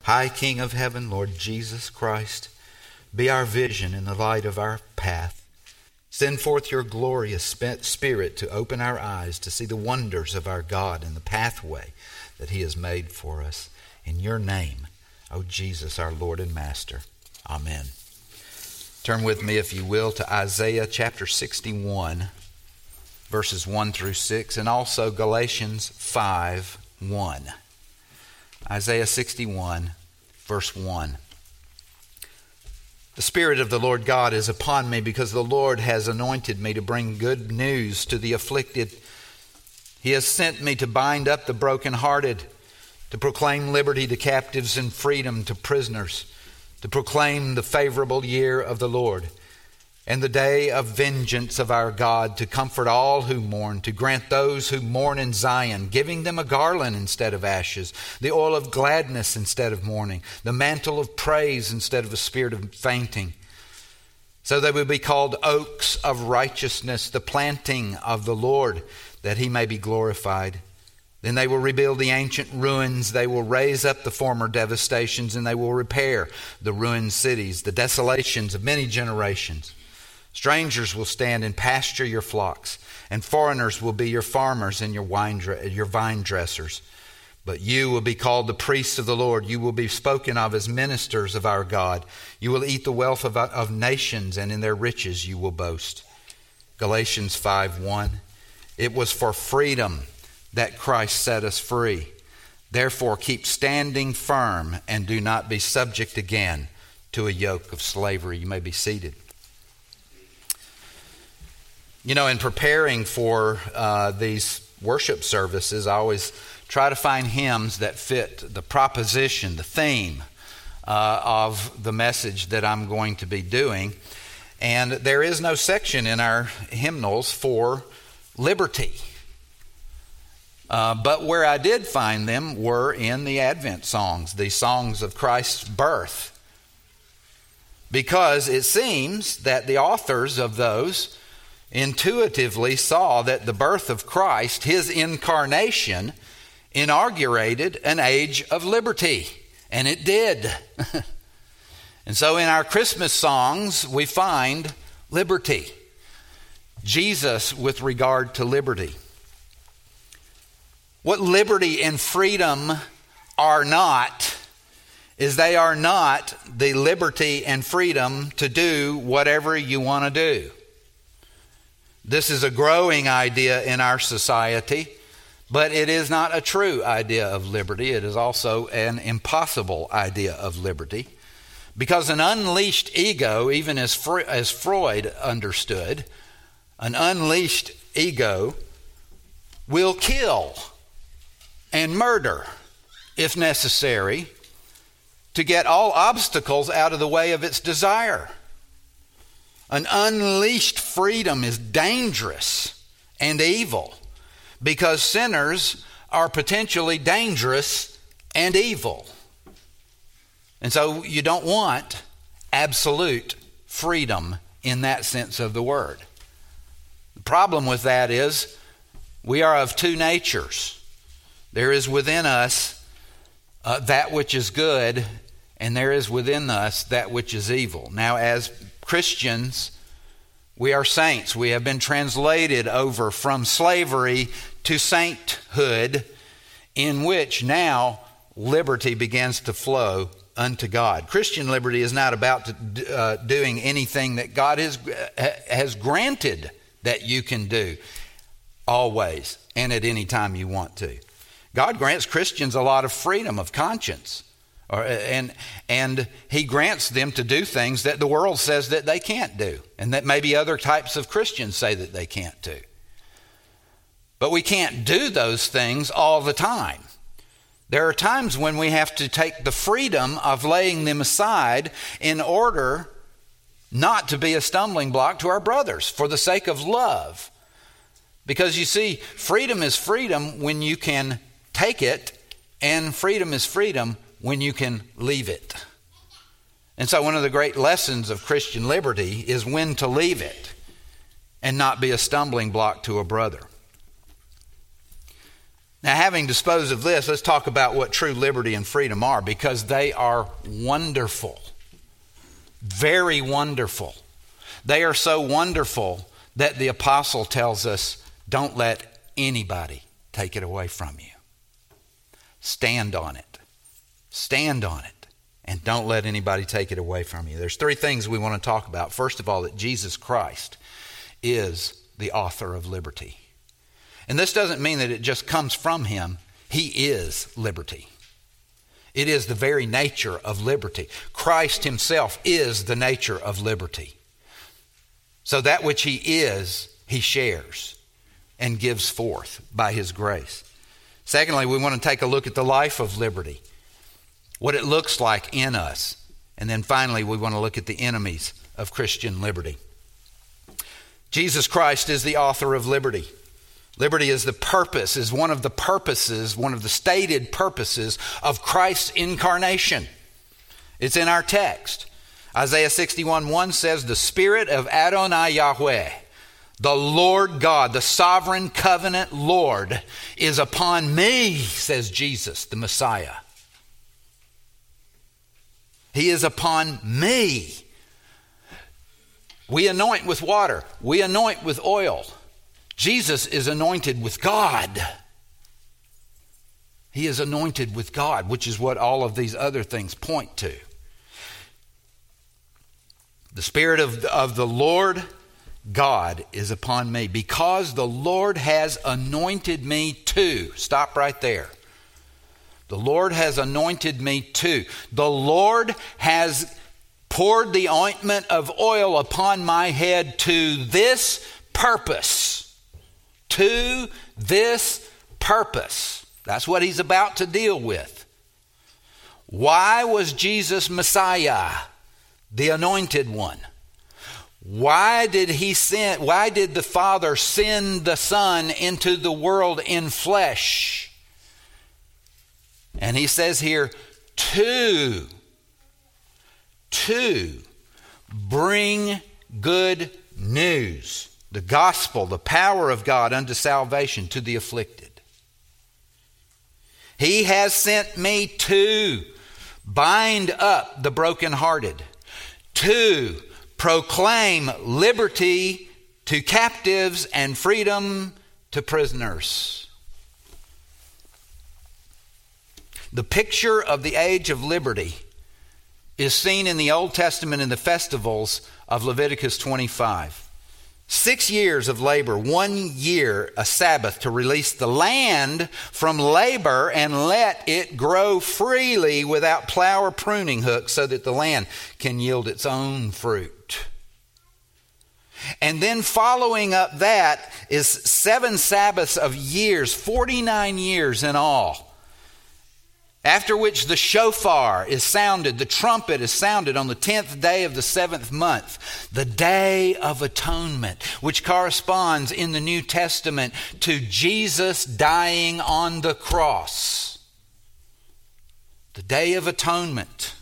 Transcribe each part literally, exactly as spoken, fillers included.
High King of heaven, Lord Jesus Christ, be our vision in the light of our path. Send forth your glorious Spirit to open our eyes to see the wonders of our God and the pathway that He has made for us. In your name, O Jesus, our Lord and Master. Amen. Turn with me, if you will, to Isaiah chapter sixty-one, verses one through six, and also Galatians five, one. Isaiah sixty-one, verse one. The Spirit of the Lord God is upon me, because the Lord has anointed me to bring good news to the afflicted. He has sent me to bind up the brokenhearted, to proclaim liberty to captives and freedom to prisoners, to proclaim the favorable year of the Lord and the day of vengeance of our God, to comfort all who mourn, to grant those who mourn in Zion, giving them a garland instead of ashes, the oil of gladness instead of mourning, the mantle of praise instead of a spirit of fainting. So they will be called oaks of righteousness, the planting of the Lord, that He may be glorified. Then they will rebuild the ancient ruins. They will raise up the former devastations, and they will repair the ruined cities, the desolations of many generations. Strangers will stand and pasture your flocks, and foreigners will be your farmers and your wine, your vine dressers. But you will be called the priests of the Lord. You will be spoken of as ministers of our God. You will eat the wealth of, of nations, and in their riches you will boast. Galatians five, one. It was for freedom that Christ set us free. Therefore keep standing firm and do not be subject again to a yoke of slavery. You may be seated. You know, in preparing for uh, these worship services, I always try to find hymns that fit the proposition, the theme uh, of the message that I'm going to be doing. And there is no section in our hymnals for liberty. Uh, but where I did find them were in the Advent songs, the songs of Christ's birth. Because it seems that the authors of those intuitively saw that the birth of Christ, His incarnation, inaugurated an age of liberty. And it did. And so in our Christmas songs, we find liberty. Jesus with regard to liberty. What liberty and freedom are not is they are not the liberty and freedom to do whatever you want to do. This is a growing idea in our society, but it is not a true idea of liberty. It is also an impossible idea of liberty, because an unleashed ego, even as as Freud understood, an unleashed ego will kill and murder, if necessary, to get all obstacles out of the way of its desire. An unleashed freedom is dangerous and evil, because sinners are potentially dangerous and evil. And so you don't want absolute freedom in that sense of the word. The problem with that is we are of two natures. There is within us uh, that which is good, and there is within us that which is evil. Now, as Christians, we are saints. We have been translated over from slavery to sainthood, in which now liberty begins to flow unto God. Christian liberty is not about to, uh, doing anything that God has, uh, has granted that you can do always and at any time you want to. God grants Christians a lot of freedom of conscience. Or, and and He grants them to do things that the world says that they can't do, and that maybe other types of Christians say that they can't do. But we can't do those things all the time. There are times when we have to take the freedom of laying them aside in order not to be a stumbling block to our brothers, for the sake of love. Because you see, freedom is freedom when you can take it, and freedom is freedom when you can leave it. And so one of the great lessons of Christian liberty is when to leave it and not be a stumbling block to a brother. Now, having disposed of this, let's talk about what true liberty and freedom are, because they are wonderful. Very wonderful. They are so wonderful that the apostle tells us, don't let anybody take it away from you. Stand on it. Stand on it. And don't let anybody take it away from you. There's three things we want to talk about. First of all, that Jesus Christ is the author of liberty. And this doesn't mean that it just comes from him. He is liberty. It is the very nature of liberty. Christ himself is the nature of liberty. So that which he is, he shares and gives forth by his grace. Secondly, we want to take a look at the life of liberty, what it looks like in us. And then finally, we want to look at the enemies of Christian liberty. Jesus Christ is the author of liberty. Liberty is the purpose, is one of the purposes, one of the stated purposes of Christ's incarnation. It's in our text. Isaiah sixty-one one says, the Spirit of Adonai Yahweh, the Lord God, the sovereign covenant Lord, is upon me, says Jesus, the Messiah. He is upon me. We anoint with water. We anoint with oil. Jesus is anointed with God. He is anointed with God, which is what all of these other things point to. The Spirit of, of the Lord God is upon me, because the Lord has anointed me too. Stop right there. The Lord has anointed me too. The Lord has poured the ointment of oil upon my head to this purpose. To this purpose. That's what he's about to deal with. Why was Jesus Messiah, the anointed one? Why did he send, why did the Father send the Son into the world in flesh? And he says here, to, to bring good news. The gospel, the power of God unto salvation to the afflicted. He has sent me to bind up the brokenhearted, to proclaim liberty to captives and freedom to prisoners. The picture of the age of liberty is seen in the Old Testament in the festivals of Leviticus twenty-five. Six years of labor, one year a Sabbath to release the land from labor and let it grow freely without plow or pruning hook, so that the land can yield its own fruit. And then following up that is seven Sabbaths of years, forty-nine years in all. After which the shofar is sounded, the trumpet is sounded on the tenth day of the seventh month, the Day of Atonement, which corresponds in the New Testament to Jesus dying on the cross. The Day of Atonement.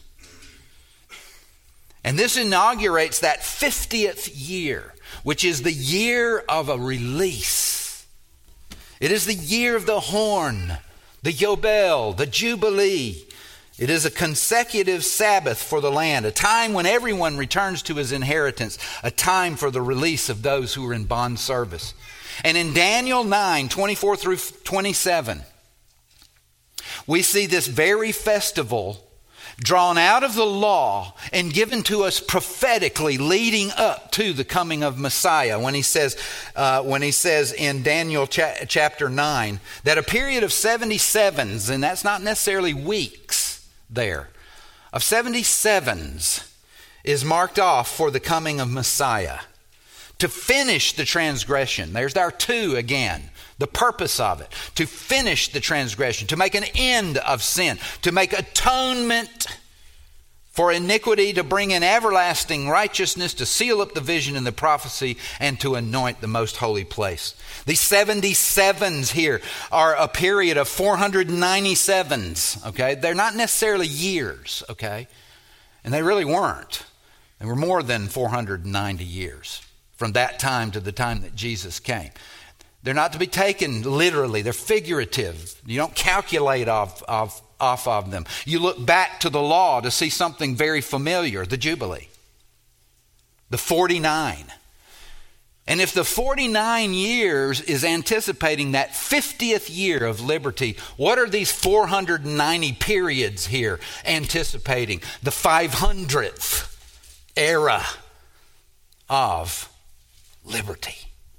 And this inaugurates that fiftieth year, which is the year of a release. It is the year of the horn, the Yobel, the Jubilee. It is a consecutive Sabbath for the land, a time when everyone returns to his inheritance, a time for the release of those who are in bond service. And in Daniel nine, twenty-four through twenty-seven, we see this very festival drawn out of the law and given to us prophetically, leading up to the coming of Messiah. When he says, uh, when he says in Daniel cha- chapter nine, that a period of seventy-sevens, and that's not necessarily weeks there, of seventy-sevens is marked off for the coming of Messiah, to finish the transgression. There's our two again. The purpose of it, to finish the transgression, to make an end of sin, to make atonement for iniquity, to bring in everlasting righteousness, to seal up the vision and the prophecy, and to anoint the most holy place. These seventy-sevens here are a period of four hundred ninety-sevens, okay? They're not necessarily years, okay? And they really weren't. They were more than four hundred ninety years from that time to the time that Jesus came. They're not to be taken literally. They're figurative. You don't calculate off, off, off of them. You look back to the law to see something very familiar, the Jubilee. The forty-nine. And if the forty-nine years is anticipating that fiftieth year of liberty, what are these four hundred ninety periods here anticipating? The five hundredth era of liberty.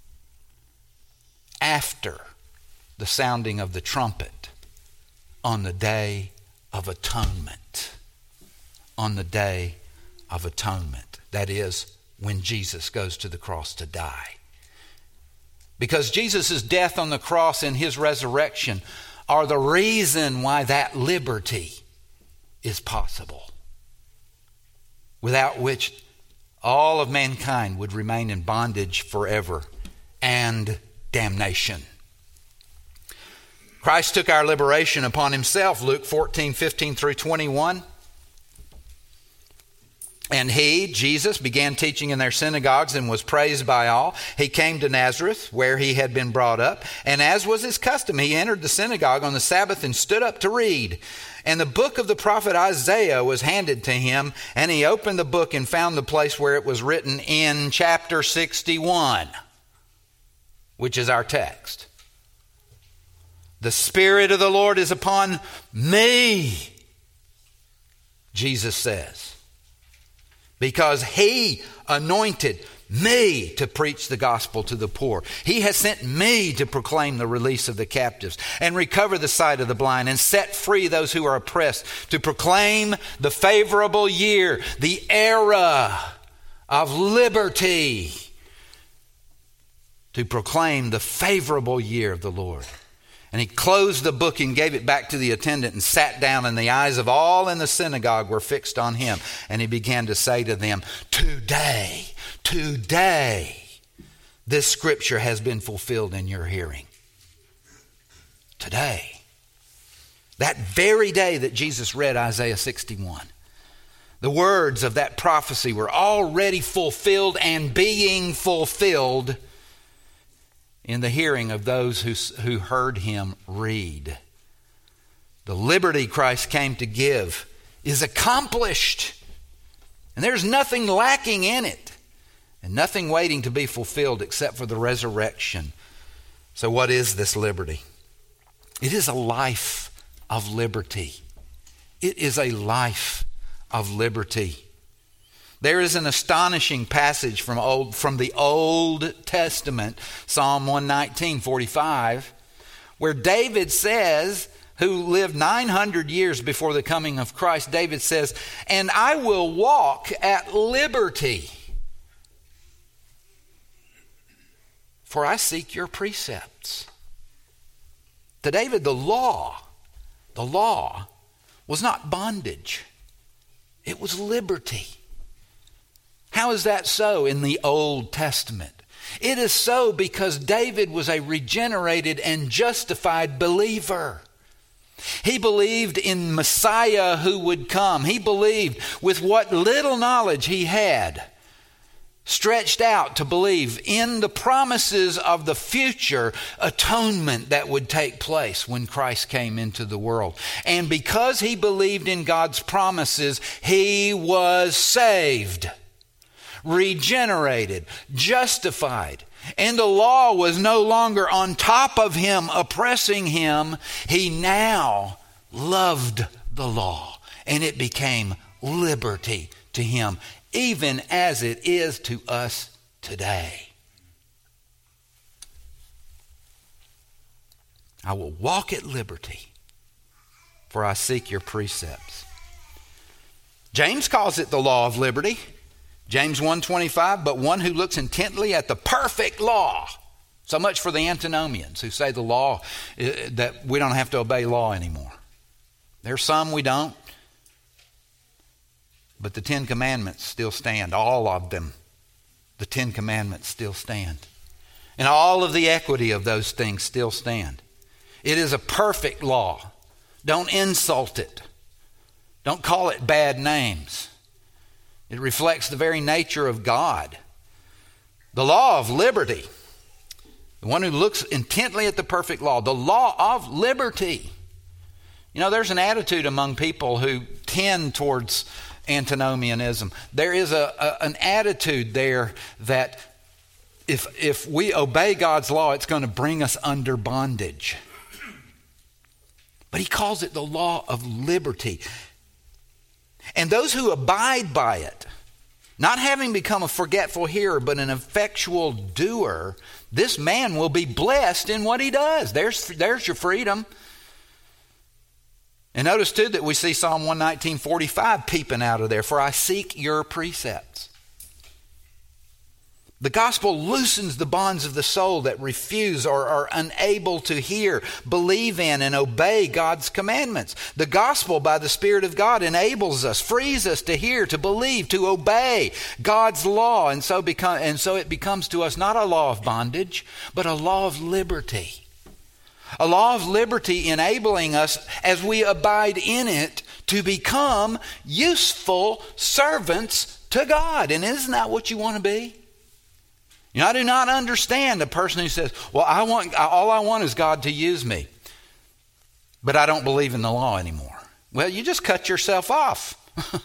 After the sounding of the trumpet on the day of atonement. On the day of atonement. That is, when Jesus goes to the cross to die. Because Jesus' death on the cross and his resurrection are the reason why that liberty is possible. Without which all of mankind would remain in bondage forever and damnation. Christ took our liberation upon himself, Luke fourteen, fifteen through twenty-one. And he, Jesus, began teaching in their synagogues and was praised by all. He came to Nazareth, where he had been brought up. And as was his custom, he entered the synagogue on the Sabbath and stood up to read. And the book of the prophet Isaiah was handed to him. And he opened the book and found the place where it was written in chapter sixty-one, which is our text. The Spirit of the Lord is upon me, Jesus says. Because he anointed me to preach the gospel to the poor. He has sent me to proclaim the release of the captives and recover the sight of the blind and set free those who are oppressed, to proclaim the favorable year, the era of liberty, to proclaim the favorable year of the Lord. And he closed the book and gave it back to the attendant and sat down, and the eyes of all in the synagogue were fixed on him. And he began to say to them, Today, today, this scripture has been fulfilled in your hearing. Today. That very day that Jesus read Isaiah sixty-one. The words of that prophecy were already fulfilled and being fulfilled in the hearing of those who, who heard him read. The liberty Christ came to give is accomplished. And there's nothing lacking in it. And nothing waiting to be fulfilled except for the resurrection. So what is this liberty? It is a life of liberty. It is a life of liberty. There is an astonishing passage from old from the Old Testament, Psalm one nineteen, forty-five, where David says, who lived nine hundred years before the coming of Christ, David says, and I will walk at liberty, for I seek your precepts. To David, the law, the law was not bondage. It was liberty. How is that so in the Old Testament? It is so because David was a regenerated and justified believer. He believed in Messiah who would come. He believed with what little knowledge he had, stretched out to believe in the promises of the future atonement that would take place when Christ came into the world. And because he believed in God's promises, he was saved, regenerated, justified. And the law was no longer on top of him, oppressing him. He now loved the law, and it became liberty to him, even as it is to us today. I will walk at liberty, for I seek your precepts. James calls it the law of liberty. James one twenty-five, but one who looks intently at the perfect law. So much for the antinomians who say the law, uh, that we don't have to obey law anymore. There's some we don't. But the Ten Commandments still stand, all of them. The Ten Commandments still stand. And all of the equity of those things still stand. It is a perfect law. Don't insult it. Don't call it bad names. It reflects the very nature of God. The law of liberty The one who looks intently at the perfect law, the law of liberty. You know, there's an attitude among people who tend towards antinomianism. There is a, a an attitude there that if if we obey God's law, it's going to bring us under bondage. But he calls it the law of liberty. And those who abide by it, not having become a forgetful hearer, but an effectual doer, this man will be blessed in what he does. There's, there's your freedom. And notice too that we see Psalm one nineteen forty-five peeping out of there. For I seek your precepts. The gospel loosens the bonds of the soul that refuse or are unable to hear, believe in, and obey God's commandments. The gospel, by the Spirit of God, enables us, frees us to hear, to believe, to obey God's law. And so, become, and so it becomes to us not a law of bondage, but a law of liberty. A law of liberty enabling us, as we abide in it, to become useful servants to God. And isn't that what you want to be? You know, I do not understand a person who says, well, I want all I want is God to use me, but I don't believe in the law anymore. Well, you just cut yourself off.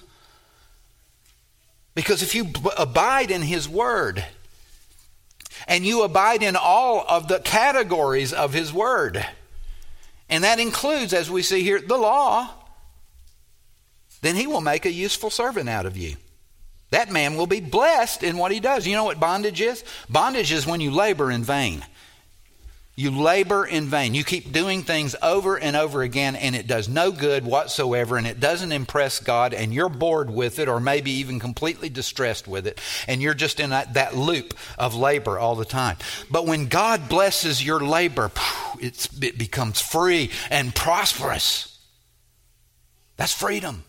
Because if you b- abide in his word, and you abide in all of the categories of his word, and that includes, as we see here, the law, then he will make a useful servant out of you. That man will be blessed in what he does. You know what bondage is? Bondage is when you labor in vain. You labor in vain. You keep doing things over and over again, and it does no good whatsoever, and it doesn't impress God, and you're bored with it, or maybe even completely distressed with it, and you're just in that, that loop of labor all the time. But when God blesses your labor, it's, it becomes free and prosperous. That's freedom.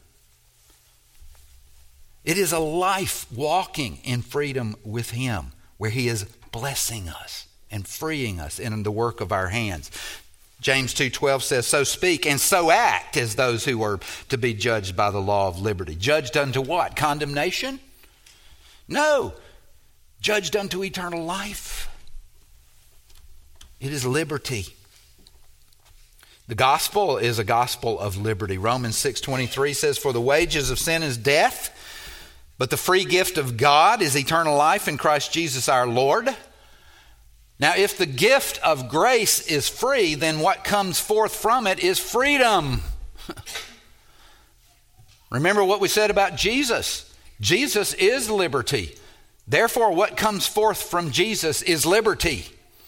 It is a life walking in freedom with him, where he is blessing us and freeing us in the work of our hands. James two twelve says, so speak and so act as those who are to be judged by the law of liberty. Judged unto what? Condemnation? No. Judged unto eternal life. It is liberty. The gospel is a gospel of liberty. Romans six twenty-three says, for the wages of sin is death, but the free gift of God is eternal life in Christ Jesus our Lord. Now, if the gift of grace is free, then what comes forth from it is freedom. Remember what we said about Jesus. Jesus is liberty. Therefore, what comes forth from Jesus is liberty.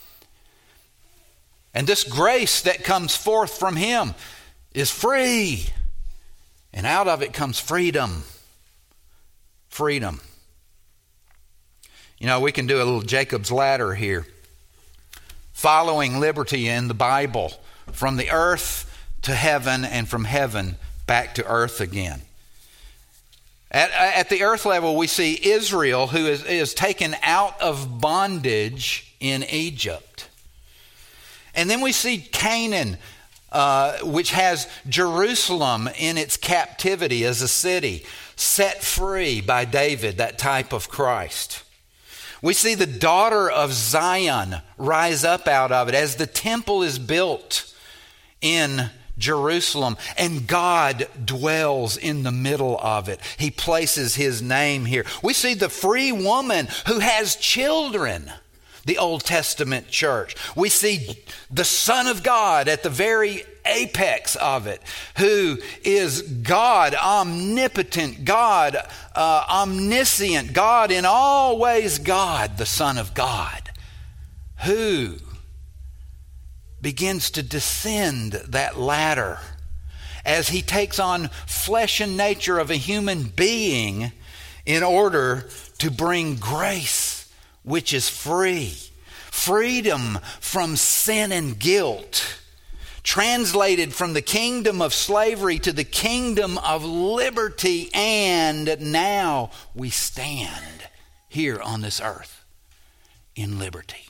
And this grace that comes forth from him is free. And out of it comes freedom. Freedom. You know, we can do a little Jacob's ladder here. Following liberty in the Bible, from the earth to heaven and from heaven back to earth again. At, at the earth level, we see Israel, who is, is taken out of bondage in Egypt. And then we see Canaan, uh, which has Jerusalem in its captivity as a city, set free by David, that type of Christ. We see the daughter of Zion rise up out of it as the temple is built in Jerusalem, and God dwells in the middle of it. He places his name here. We see the free woman who has children, the Old Testament church. We see the Son of God at the very apex of it, who is God, omnipotent God, uh, omniscient God, in all ways God, the Son of God, who begins to descend that ladder as he takes on flesh and nature of a human being in order to bring grace, which is free, freedom from sin and guilt, translated from the kingdom of slavery to the kingdom of liberty, and now we stand here on this earth in liberty.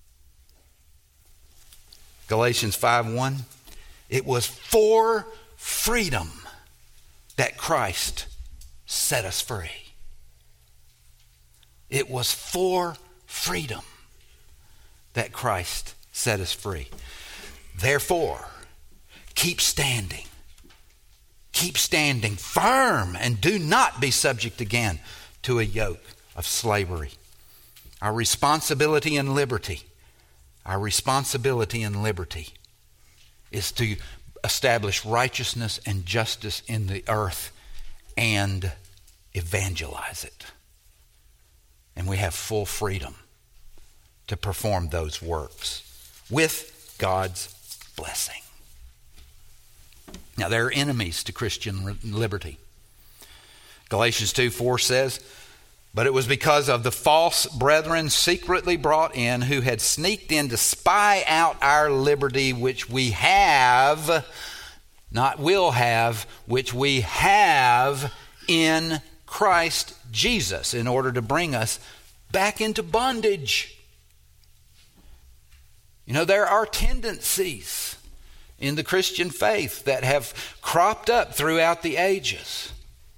Galatians five one, it was for freedom that Christ set us free. It was for freedom that Christ set us free. Therefore, keep standing. Keep standing firm and do not be subject again to a yoke of slavery. Our responsibility and liberty, our responsibility and liberty is to establish righteousness and justice in the earth and evangelize it. And we have full freedom to perform those works with God's blessing. Now, there are enemies to Christian liberty. Galatians two four says, "But it was because of the false brethren secretly brought in, who had sneaked in to spy out our liberty, which we have," not will have, "which we have in Christ Jesus," in order to bring us back into bondage. You know, there are tendencies in the Christian faith that have cropped up throughout the ages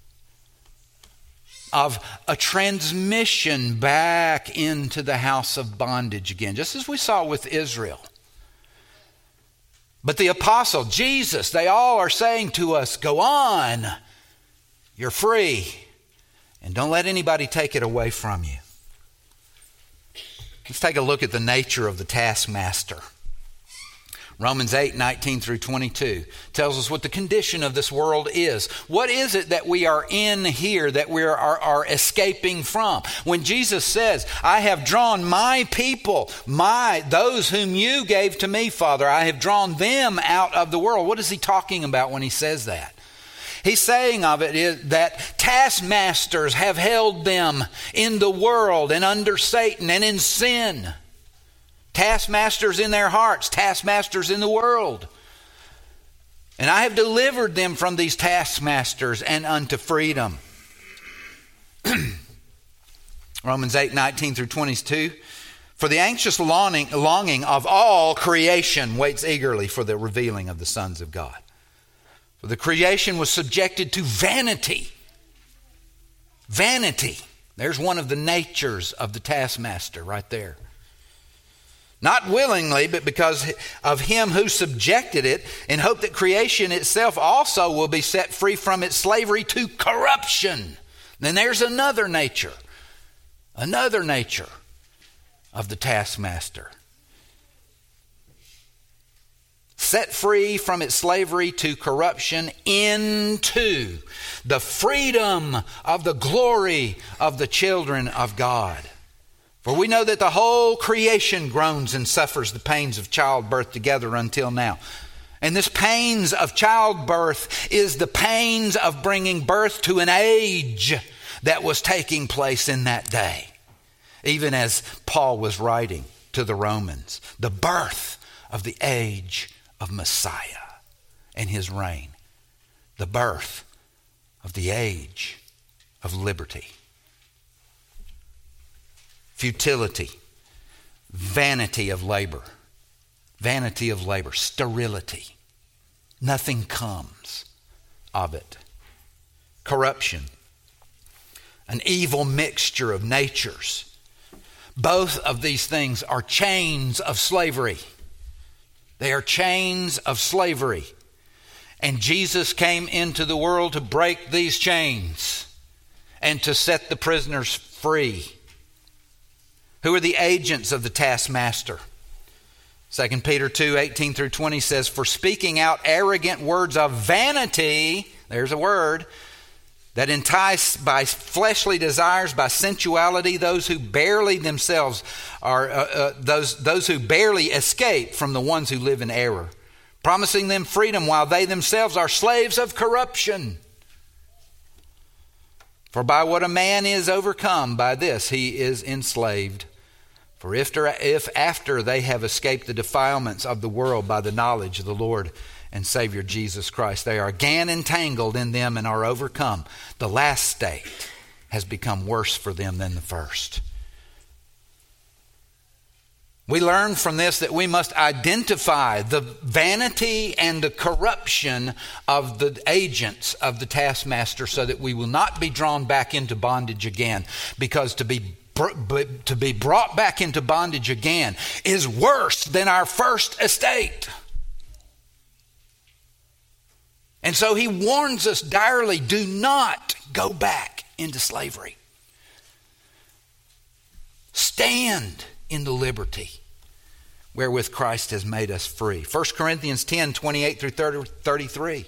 of a transmission back into the house of bondage again, just as we saw with Israel. But the apostle, Jesus, they all are saying to us, go on, you're free, and don't let anybody take it away from you. Let's take a look at the nature of the taskmaster. Romans eight, nineteen through twenty-two tells us what the condition of this world is. What is it that we are in here that we are, are, are escaping from? When Jesus says, I have drawn my people, my those whom you gave to me, Father, I have drawn them out of the world. What is he talking about when he says that? He's saying of it is that taskmasters have held them in the world and under Satan and in sin. Taskmasters in their hearts, taskmasters in the world. And I have delivered them from these taskmasters and unto freedom. Romans eight, nineteen through twenty-two. For the anxious longing, longing of all creation waits eagerly for the revealing of the sons of God. For the creation was subjected to vanity. Vanity. There's one of the natures of the taskmaster right there. Not willingly, but because of him who subjected it, in hope that creation itself also will be set free from its slavery to corruption. Then there's another nature, another nature of the taskmaster. Set free from its slavery to corruption into the freedom of the glory of the children of God. For we know that the whole creation groans and suffers the pains of childbirth together until now. And this pains of childbirth is the pains of bringing birth to an age that was taking place in that day. Even as Paul was writing to the Romans, the birth of the age of Messiah and his reign. The birth of the age of liberty. Futility, vanity of labor, vanity of labor, sterility. Nothing comes of it. Corruption, an evil mixture of natures. Both of these things are chains of slavery. They are chains of slavery. And Jesus came into the world to break these chains and to set the prisoners free. Who are the agents of the taskmaster? Second Peter two, eighteen through twenty says, for speaking out arrogant words of vanity, there's a word, that entice by fleshly desires, by sensuality, those who barely themselves are, uh, uh, those, those who barely escape from the ones who live in error, promising them freedom while they themselves are slaves of corruption. For by what a man is overcome, by this he is enslaved. For if, if after they have escaped the defilements of the world by the knowledge of the Lord and Savior Jesus Christ, they are again entangled in them and are overcome, the last state has become worse for them than the first. We learn from this that we must identify the vanity and the corruption of the agents of the taskmaster so that we will not be drawn back into bondage again. Because to be to be brought back into bondage again is worse than our first estate. And so he warns us direly, do not go back into slavery. Stand in the liberty wherewith Christ has made us free. First Corinthians ten, twenty-eight through thirty-three.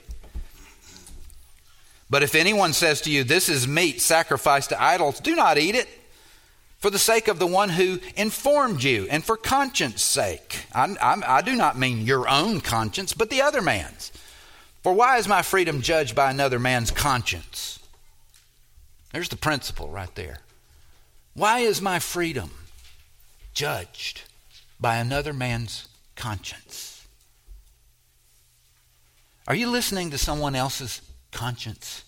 But if anyone says to you, this is meat sacrificed to idols, do not eat it, for the sake of the one who informed you, and for conscience sake. I, I, I do not mean your own conscience, but the other man's. For why is my freedom judged by another man's conscience? There's the principle right there. Why is my freedom judged by another man's conscience? Are you listening to someone else's conscience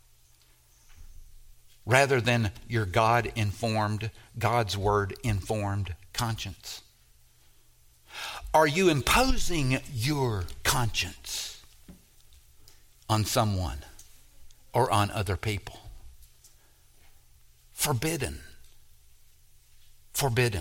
rather than your God-informed, God's word-informed conscience? Are you imposing your conscience on someone or on other people? Forbidden. Forbidden.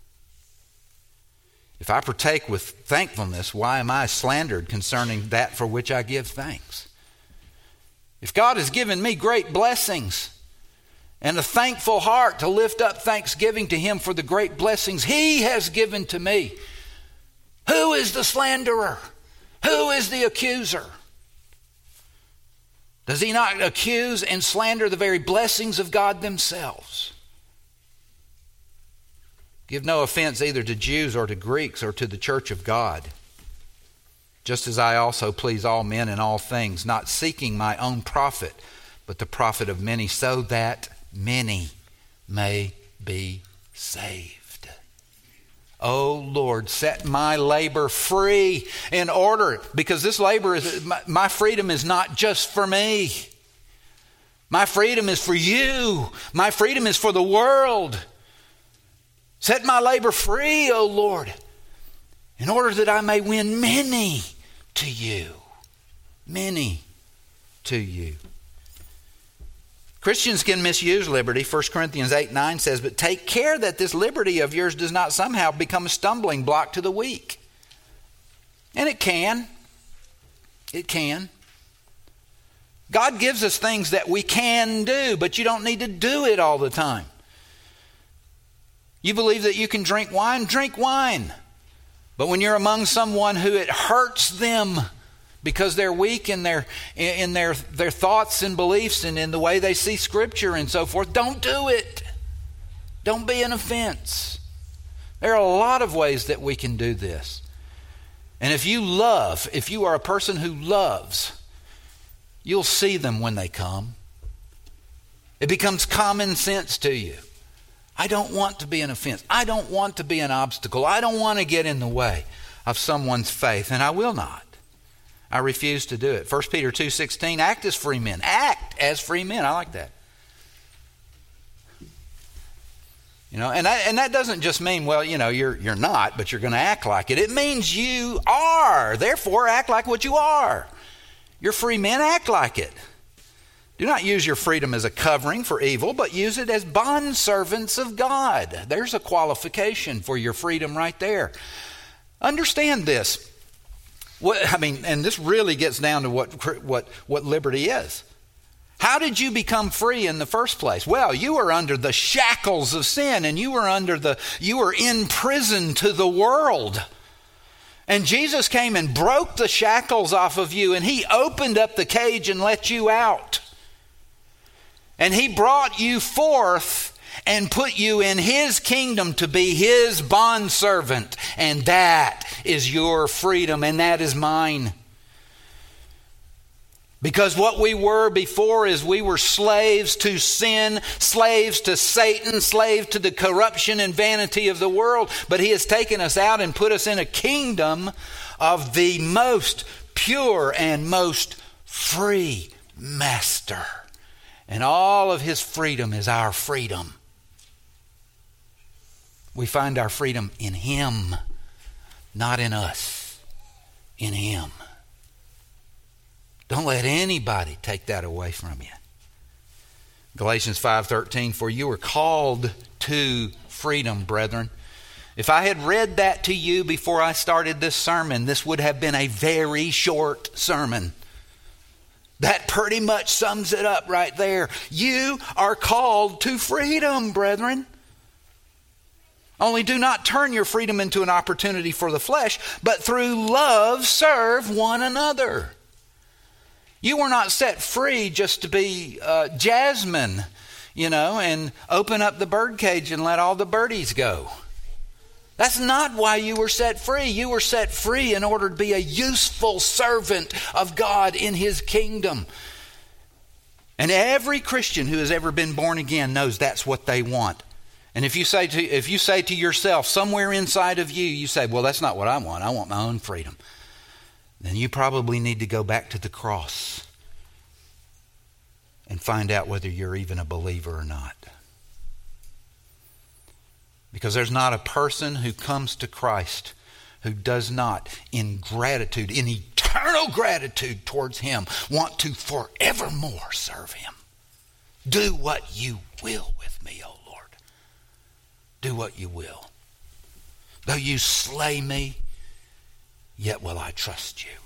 If I partake with thankfulness, why am I slandered concerning that for which I give thanks? If God has given me great blessings and a thankful heart to lift up thanksgiving to him for the great blessings he has given to me, who is the slanderer? Who is the accuser? Does he not accuse and slander the very blessings of God themselves? Give no offense either to Jews or to Greeks or to the church of God, just as I also please all men in all things, not seeking my own profit, but the profit of many, so that many may be saved. Oh Lord, set my labor free in order, because this labor is, my, my freedom is not just for me. My freedom is for you. My freedom is for the world. Set my labor free, O Lord, in order that I may win many to you. Many to you. Christians can misuse liberty. First Corinthians eight nine says, but take care that this liberty of yours does not somehow become a stumbling block to the weak. And it can. It can. God gives us things that we can do, but you don't need to do it all the time. You believe that you can drink wine? Drink wine. But when you're among someone who it hurts them because they're weak in their in their their thoughts and beliefs and in the way they see Scripture and so forth, don't do it. Don't be an offense. There are a lot of ways that we can do this. And if you love, if you are a person who loves, you'll see them when they come. It becomes common sense to you. I don't want to be an offense. I don't want to be an obstacle. I don't want to get in the way of someone's faith, and I will not. I refuse to do it. First Peter two sixteen, act as free men. Act as free men. I like that. You know, and that, and that doesn't just mean, well, you know, you're you're not, but you're going to act like it. It means you are. Therefore, act like what you are. You're free men, act like it. Do not use your freedom as a covering for evil, but use it as bondservants of God. There's a qualification for your freedom right there. Understand this. What, I mean, and this really gets down to what, what, what liberty is. How did you become free in the first place? Well, you were under the shackles of sin, and you were under the, you were in prison to the world. And Jesus came and broke the shackles off of you, and he opened up the cage and let you out. And he brought you forth and put you in his kingdom to be his bondservant. And that is your freedom, and that is mine. Because what we were before is we were slaves to sin, slaves to Satan, slaves to the corruption and vanity of the world. But he has taken us out and put us in a kingdom of the most pure and most free master. And all of his freedom is our freedom. We find our freedom in him, not in us, in him. Don't let anybody take that away from you. Galatians five thirteen, for you are called to freedom, brethren. If I had read that to you before I started this sermon, this would have been a very short sermon. That pretty much sums it up right there. You are called to freedom, brethren. Only do not turn your freedom into an opportunity for the flesh, but through love serve one another. You were not set free just to be uh, Jasmine, you know, and open up the birdcage and let all the birdies go. That's not why you were set free. You were set free in order to be a useful servant of God in His kingdom. And every Christian who has ever been born again knows that's what they want. And if you say to if you say to yourself, somewhere inside of you, you say, well, that's not what I want. I want my own freedom. Then you probably need to go back to the cross and find out whether you're even a believer or not. Because there's not a person who comes to Christ who does not, in gratitude, in eternal gratitude towards Him, want to forevermore serve Him. Do what you will with me, O Lord. Do what you will. Though you slay me, yet will I trust you.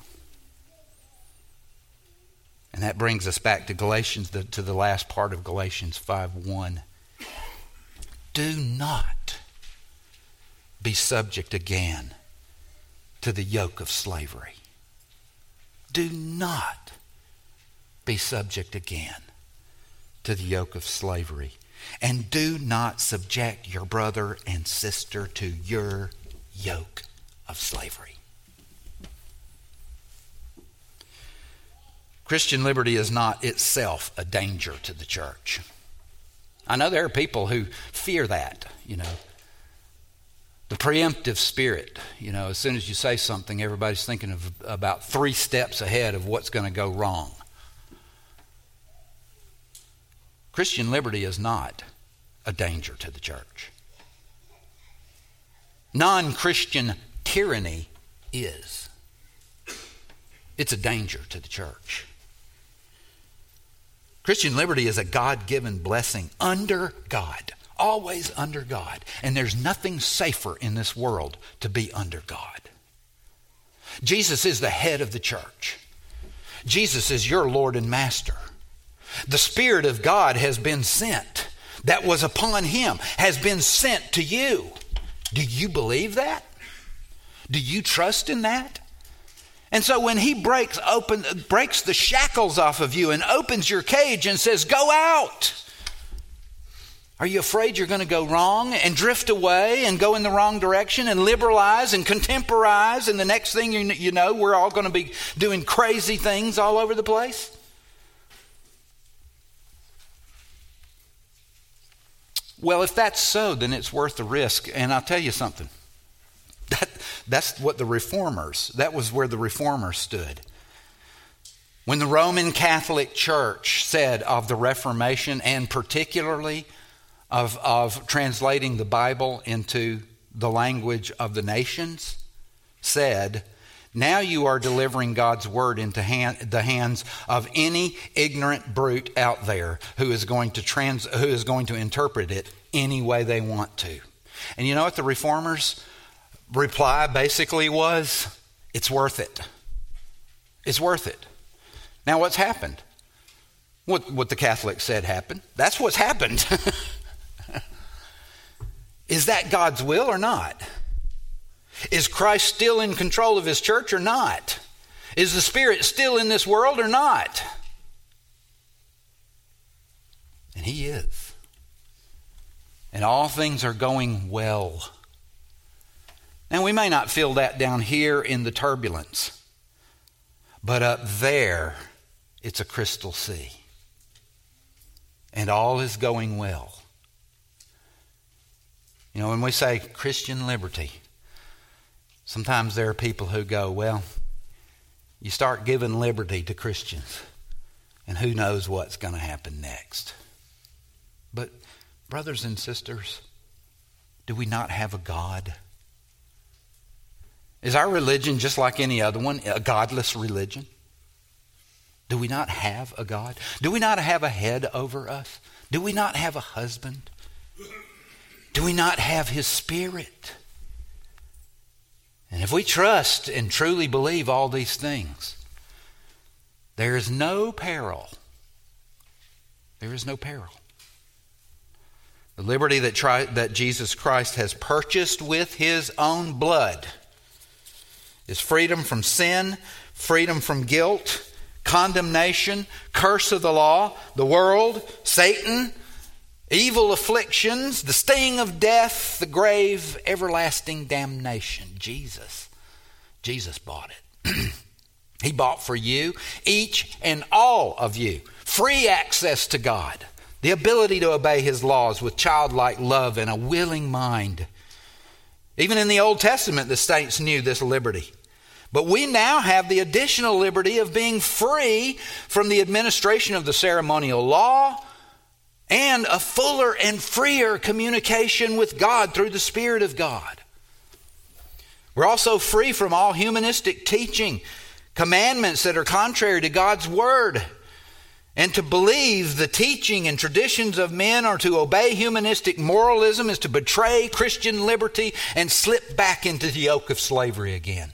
And that brings us back to Galatians, the, to the last part of Galatians five one. Do not be subject again to the yoke of slavery. Do not be subject again to the yoke of slavery. And do not subject your brother and sister to your yoke of slavery. Christian liberty is not itself a danger to the church. I know there are people who fear that, you know. The preemptive spirit, you know, as soon as you say something, everybody's thinking of about three steps ahead of what's going to go wrong. Christian liberty is not a danger to the church. Non-Christian tyranny is. It's a danger to the church. Christian liberty is a God-given blessing under God, always under God. And there's nothing safer in this world to be under God. Jesus is the head of the church. Jesus is your Lord and Master. The Spirit of God has been sent. That was upon Him, has been sent to you. Do you believe that? Do you trust in that? And so when He breaks open, breaks the shackles off of you and opens your cage and says, go out. Are you afraid you're going to go wrong and drift away and go in the wrong direction and liberalize and contemporize? And the next thing you, you know, we're all going to be doing crazy things all over the place? Well, if that's so, then it's worth the risk. And I'll tell you something. That, that's what the reformers, that was where the reformers stood. When the Roman Catholic Church said of the Reformation, and particularly of, of translating the Bible into the language of the nations, said, now you are delivering God's word into hand, the hands of any ignorant brute out there who is going to trans, who is going to interpret it any way they want to. And you know what the reformers' reply basically was? It's worth it. It's worth it. Now what's happened? What, what the Catholics said happened. That's what's happened. Is that God's will or not? Is Christ still in control of His church or not? Is the Spirit still in this world or not? And He is. And all things are going well. Now we may not feel that down here in the turbulence, but up there it's a crystal sea. And all is going well. You know, when we say Christian liberty, sometimes there are people who go, well, you start giving liberty to Christians, and who knows what's going to happen next. But brothers and sisters, do we not have a God? Is our religion just like any other one, a godless religion? Do we not have a God? Do we not have a head over us? Do we not have a husband? Do we not have His Spirit? And if we trust and truly believe all these things, there is no peril. There is no peril. The liberty that, try, that Jesus Christ has purchased with His own blood is freedom from sin, freedom from guilt, condemnation, curse of the law, the world, Satan, evil afflictions, the sting of death, the grave, everlasting damnation. Jesus. Jesus bought it. He bought for you, each and all of you, free access to God, the ability to obey His laws with childlike love and a willing mind. Even in the Old Testament, the saints knew this liberty. But we now have the additional liberty of being free from the administration of the ceremonial law and a fuller and freer communication with God through the Spirit of God. We're also free from all humanistic teaching, commandments that are contrary to God's Word. And to believe the teaching and traditions of men or to obey humanistic moralism is to betray Christian liberty and slip back into the yoke of slavery again.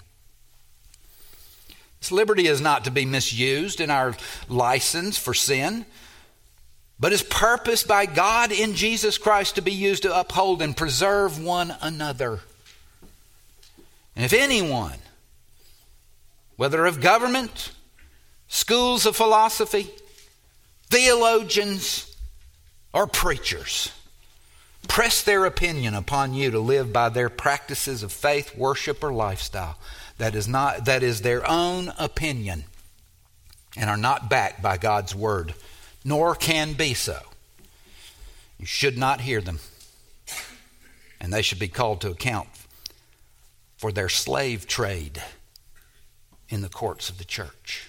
This liberty is not to be misused in our license for sin, but is purposed by God in Jesus Christ to be used to uphold and preserve one another. And if anyone, whether of government, schools of philosophy, theologians, or preachers, press their opinion upon you to live by their practices of faith, worship, or lifestyle, that is not that is their own opinion and are not backed by God's Word, nor can be so, you should not hear them, and they should be called to account for their slave trade in the courts of the church.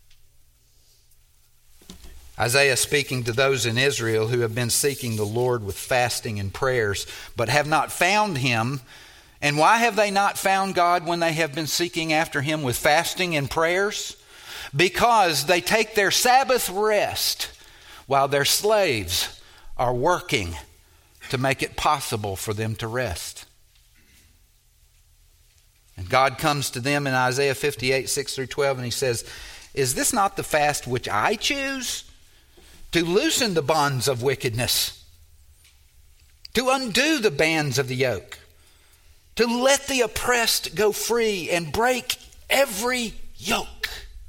Isaiah, speaking to those in Israel who have been seeking the Lord with fasting and prayers, but have not found Him. And why have they not found God when they have been seeking after Him with fasting and prayers? Because they take their Sabbath rest while their slaves are working to make it possible for them to rest. And God comes to them in Isaiah fifty-eight, six through twelve, and He says, "Is this not the fast which I choose? To loosen the bonds of wickedness, to undo the bands of the yoke, to let the oppressed go free and break every yoke?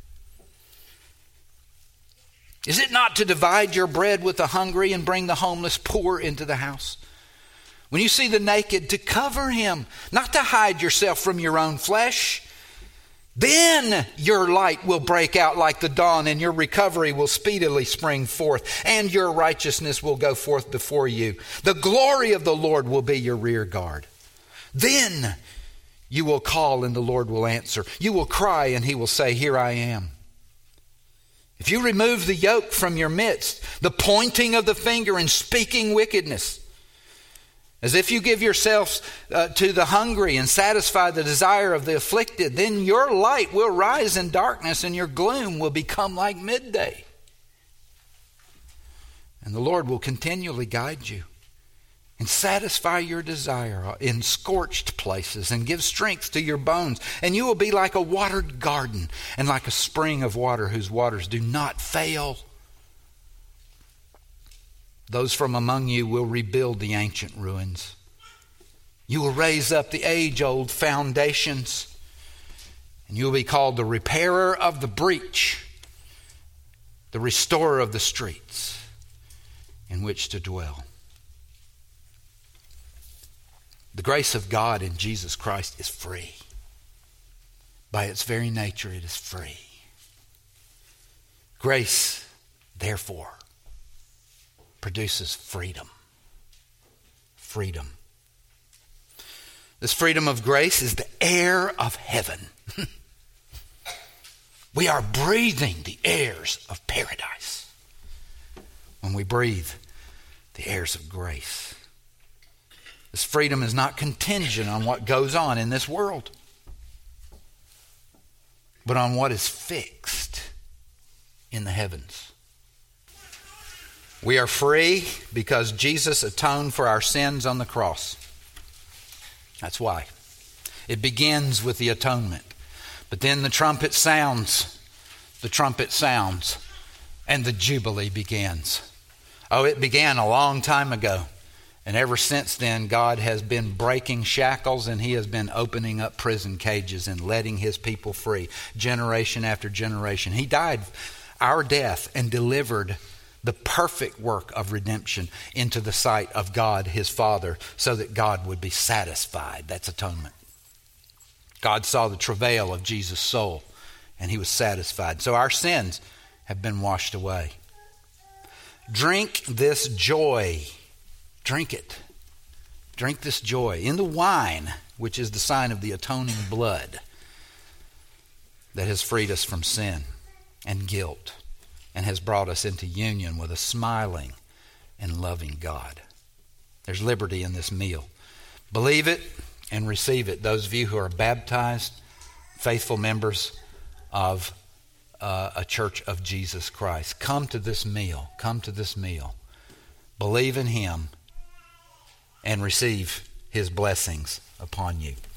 Is it not to divide your bread with the hungry and bring the homeless poor into the house? When you see the naked, to cover him, not to hide yourself from your own flesh. Then your light will break out like the dawn, and your recovery will speedily spring forth, and your righteousness will go forth before you. The glory of the Lord will be your rear guard. Then you will call, and the Lord will answer. You will cry, and He will say, Here I am. If you remove the yoke from your midst, the pointing of the finger and speaking wickedness, as if you give yourselves uh, to the hungry and satisfy the desire of the afflicted, then your light will rise in darkness and your gloom will become like midday. And the Lord will continually guide you and satisfy your desire in scorched places and give strength to your bones. And you will be like a watered garden and like a spring of water whose waters do not fail. Those from among you will rebuild the ancient ruins. You will raise up the age-old foundations, and you will be called the repairer of the breach, the restorer of the streets in which to dwell. The grace of God in Jesus Christ is free. By its very nature, it is free. Grace, therefore, produces freedom. Freedom. This freedom of grace is the air of heaven. We are breathing the airs of paradise when we breathe the airs of grace. This freedom is not contingent on what goes on in this world, but on what is fixed in the heavens. We are free because Jesus atoned for our sins on the cross. That's why. It begins with the atonement. But then the trumpet sounds. The trumpet sounds. And the Jubilee begins. Oh, it began a long time ago. And ever since then, God has been breaking shackles and He has been opening up prison cages and letting His people free, generation after generation. He died our death and delivered the perfect work of redemption into the sight of God, His Father, so that God would be satisfied. That's atonement. God saw the travail of Jesus' soul and He was satisfied. So our sins have been washed away. Drink this joy. Drink it. Drink this joy in the wine, which is the sign of the atoning blood that has freed us from sin and guilt and has brought us into union with a smiling and loving God. There's liberty in this meal. Believe it and receive it. Those of you who are baptized, faithful members of uh, a church of Jesus Christ, come to this meal. Come to this meal. Believe in Him and receive His blessings upon you.